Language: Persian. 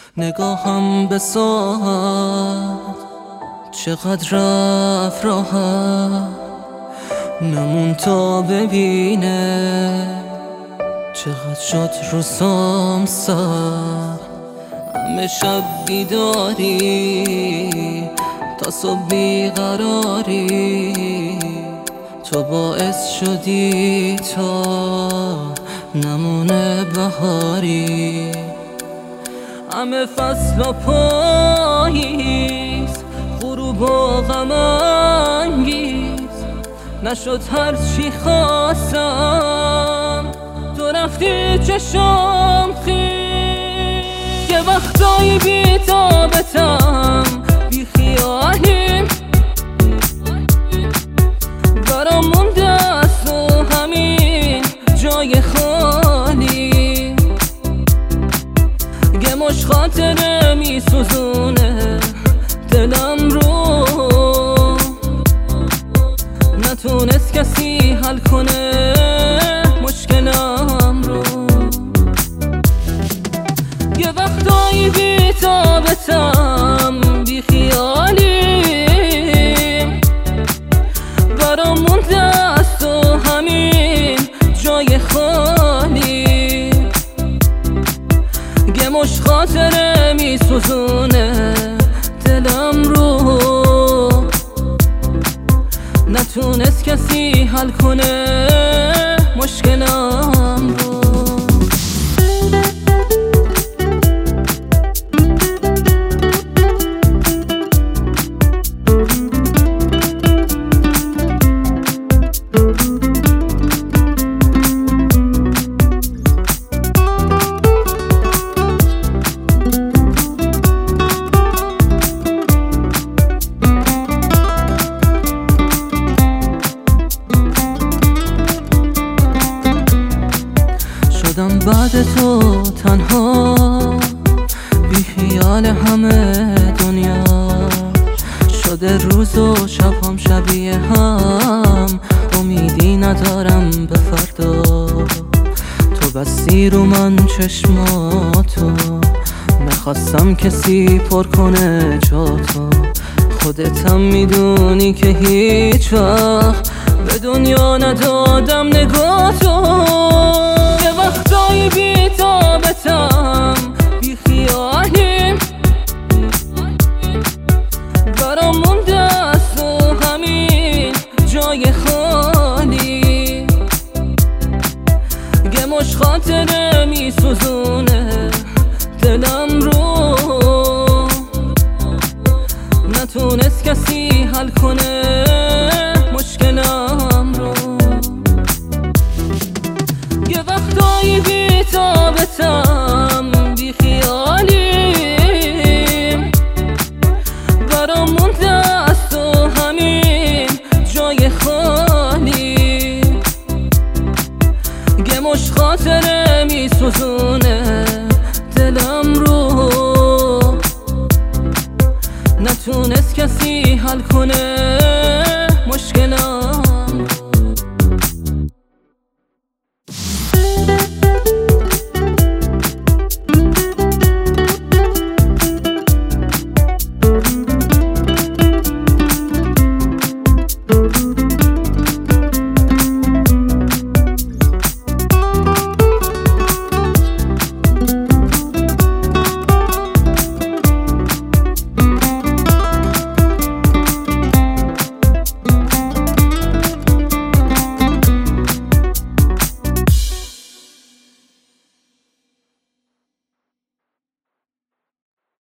نگاهم به ساعت چقدر رفت راحت، نمون تا ببینه چقدر شد روزام سر. همه شب بیداری تا صبح بیقراری، تو باعث شدی تا نمونه بهاری. همه فصل و پاییز، غروب و غم انگیز، نشد هرچی خواستم تو رفتی چشم خیز. یه وقتایی بی تابتم بی خیالیم، برام مونده است و همین جای خالی. یه مش خاطره می سوزونه دلم رو، نتونست کسی حل کنه مشکلم رو. یه وقتایی بی تابتم بی خیالیم، برام مونده است و همین جای خالی. یه مش خاطره می سوزونه دلم رو، نتونست کسی حل کنه مشکلم رو. بعد تو تنها بی خیال همه دنیا شده، روز و شب هم شبیه هم، امیدی ندارم به فردا. تو بستی رو من چشماتو، نخواستم کسی پر کنه جاتو. خودتم میدونی که هیچ وقت به دنیا ندادم نگاتو. یه وقتایی بی تابتم